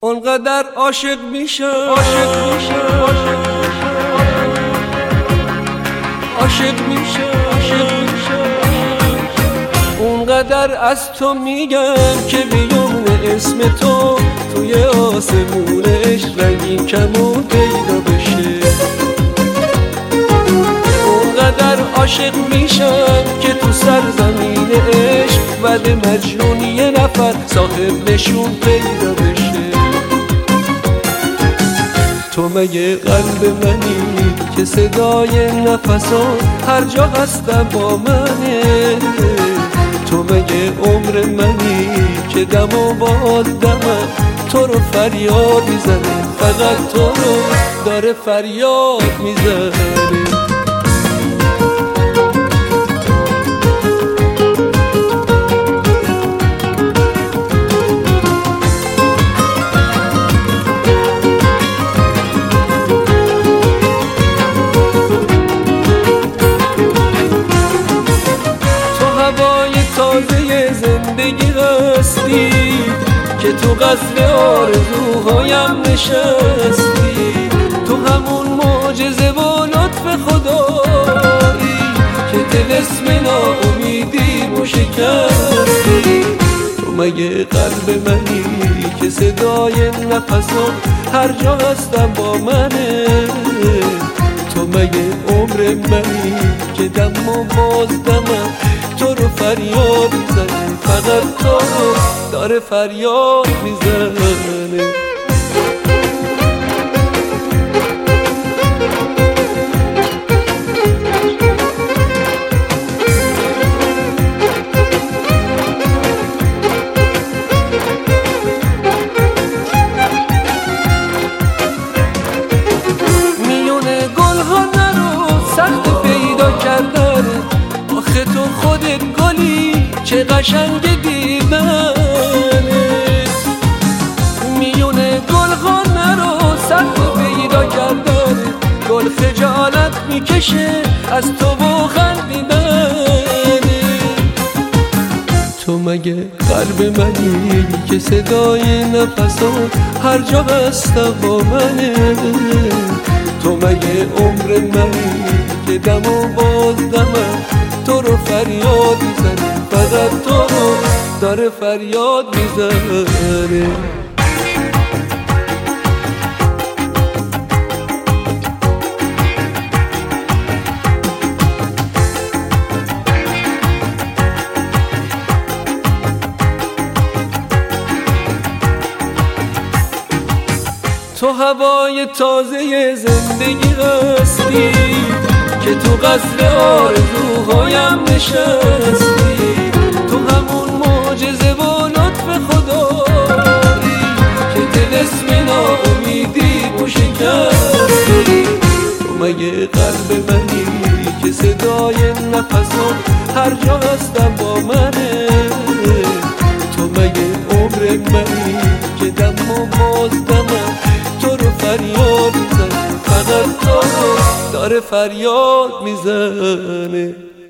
اونقدر عاشق میشم اونقدر از تو میگم که بیون اسم تو توی آسمون عشق رنگین کمون پیدا بشه. اونقدر عاشق میشم که تو سرزمین عشق بعد مجنون یه نفر صاحب نشون پیدا بشه. تو مگه قلب منی که صدای نفسات هر جا هستم با منه؟ تو مگه عمر منی که دم و باز دمم تو رو فریاد میزنه، فقط تو رو داره فریاد میزنه. تازه زندگی هستی که تو قصر آرزوهایم نشستی، تو همون معجزه و لطف خدایی که طلسم ناامیدی رو شکستی. تو مگه قلب منی که صدای نفسات هر جا هستم با منه؟ تو مگه عمر منی که دم و باز دمم تو رو فریاد میزنه، فقط تو رو داره فریاد میزنه. میون گل ها نرو سخت پیدا کردن، آخه تو خودت گلی چه قشنگ دیدنت. میون گل ها نرو سخت پیدا کردن، گل خجالت میکشه از تو و خندیدن. تو مگه قلب منی که صدای نفسات هر جا هستم با منه؟ تو مگه عمر منی که دم و باز دمم تو رو فریاد میزنه، فقط تو رو داره فریاد میزنه. تو هوای تازه زندگی هستی که تو قصر آرزوهایم نشستی، تو همون معجزه و لطف خدایی که طلسم ناامیدی رو شکستی. تو مگه قلب منی که صدای نفسات هر جا هستم با منه؟ تو مگه عمر منی که دم و باز دمم تو رو فریاد میزنه، فقط تو رو داره فریاد میزنه.